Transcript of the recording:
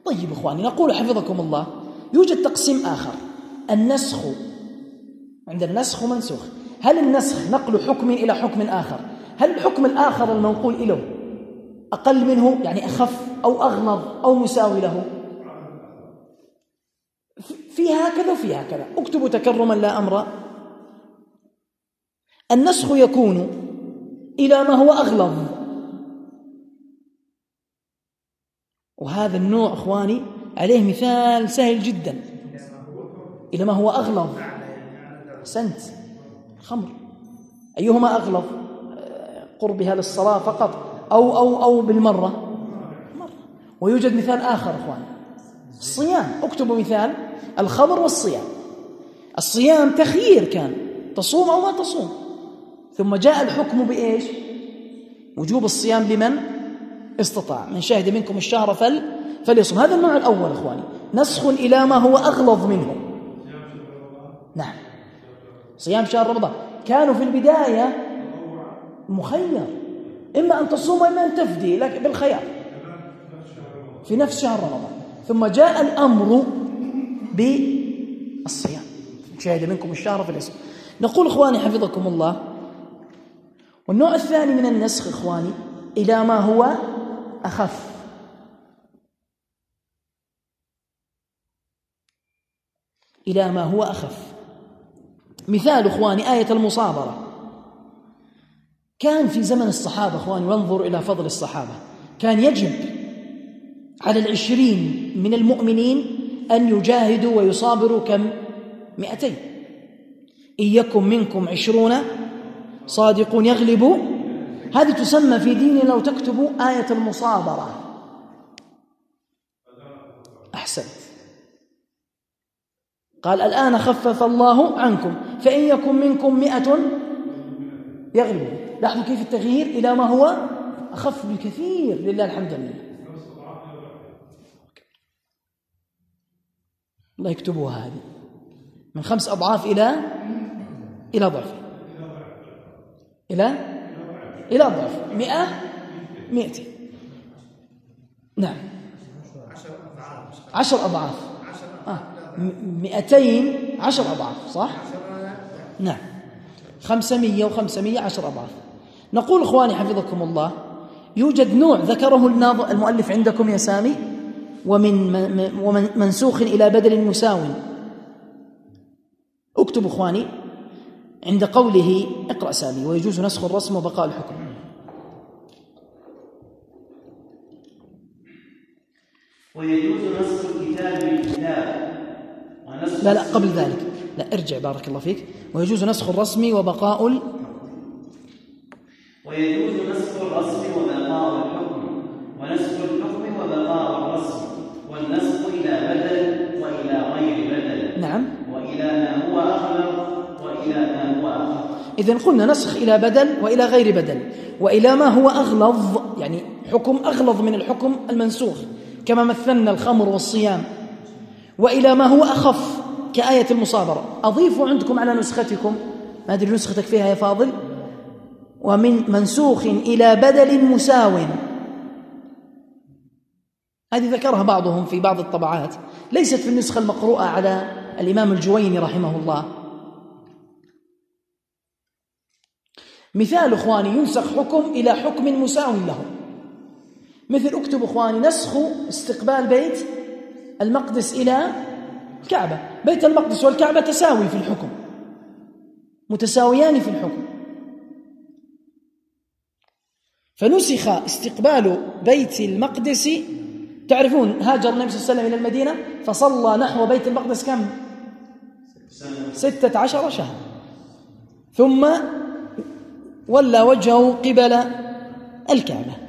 طيب إخواني، نقول حفظكم الله يوجد تقسيم آخر، النسخ. عندنا نسخ ومنسوخ. هل النسخ نقل حكم إلى حكم آخر؟ هل الحكم الآخر المنقول إليه أقل منه، يعني أخف أو أغلظ أو مساوي له؟ في هكذا وفي هكذا. اكتبوا تكرما لا أمر. النسخ يكون إلى ما هو أغلظ، وهذا النوع إخواني عليه مثال سهل جدا. إلى ما هو أغلظ، أحسنت، الخمر. أيهما أغلظ؟ قربها للصلاة فقط أو بالمرة؟ مرة. ويوجد مثال آخر إخواني، الصيام. اكتبوا مثال الخمر والصيام. الصيام تخيير، كان تصوم أو ما تصوم، ثم جاء الحكم بإيش؟ وجوب الصيام لمن استطاع، من شهد منكم الشهر فليصم. هذا النوع الأول إخواني، نسخ إلى ما هو أغلظ منه. نعم، صيام شهر رمضان كانوا في البداية مخير، إما أن تصوم وإما أن تفدي، لكن بالخيار في نفس شهر رمضان، ثم جاء الأمر بالصيام، شاهد منكم الشهر فليصم. نقول إخواني حفظكم الله، والنوع الثاني من النسخ إخواني إلى ما هو أخف. إلى ما هو أخف. مثال إخواني آية المصابرة. كان في زمن الصحابة إخواني، وانظر إلى فضل الصحابة، كان يجب على 20 من المؤمنين أن يجاهدوا ويصابروا كم؟ 200. إن يكن منكم 20 صادقون يغلبوا. هذه تسمى في ديننا، لو تكتبوا، آية المصابرة. أحسنت. قال الآن خفف الله عنكم فإن يكن منكم 100 يغلبوا. لاحظوا كيف التغيير إلى ما هو أخف بكثير، لله الحمد لله. الله يكتبوها هذه، من 5 أضعاف إلى ضعف، إلى ضعف 100 200. نعم، 10 أضعاف. 200 10 أضعاف، صح؟ نعم، 500 و500 10 أضعاف. نقول إخواني حفظكم الله، يوجد نوع ذكره المؤلف عندكم يا سامي، ومن منسوخ إلى بدل مساو. اكتب إخواني عند قوله، اقرأ سامي: ويجوز نسخ الرسم وبقاء الحكم. ويجوز نسخ الكتاب بالكتاب. لا قبل ذلك، لا ارجع، بارك الله فيك. ويجوز نسخ الرسم وبقاء ويجوز نسخ الرسم وبقاء الحكم، ونسخ الحكم وبقاء الرسم، والنسخ إلى بدل وإلى غير بدل. نعم، وإلى ما هو أغلظ وإلى ما هو أخف. إذن قلنا نسخ إلى بدل وإلى غير بدل، وإلى ما هو أغلظ، يعني حكم أغلظ من الحكم المنسوخ كما مثلنا الخمر والصيام، وإلى ما هو أخف كآية المصابرة. أضيفوا عندكم على نسختكم، ما أدري نسختك فيها يا فاضل، ومن منسوخ إلى بدل مساو. هذه ذكرها بعضهم في بعض الطبعات، ليست في النسخة المقروءة على الإمام الجويني رحمه الله. مثال إخواني، ينسخ حكم إلى حكم مساو له. مثل اكتب إخواني نسخ استقبال بيت المقدس إلى الكعبة. بيت المقدس والكعبة تساوي في الحكم، متساويان في الحكم، فنسخ استقبال بيت المقدس. تعرفون هاجر النبي صلى الله عليه وسلم إلى المدينة فصلى نحو بيت المقدس كم؟ 16 شهر، ثم ولى وجهه قبل الكعبة.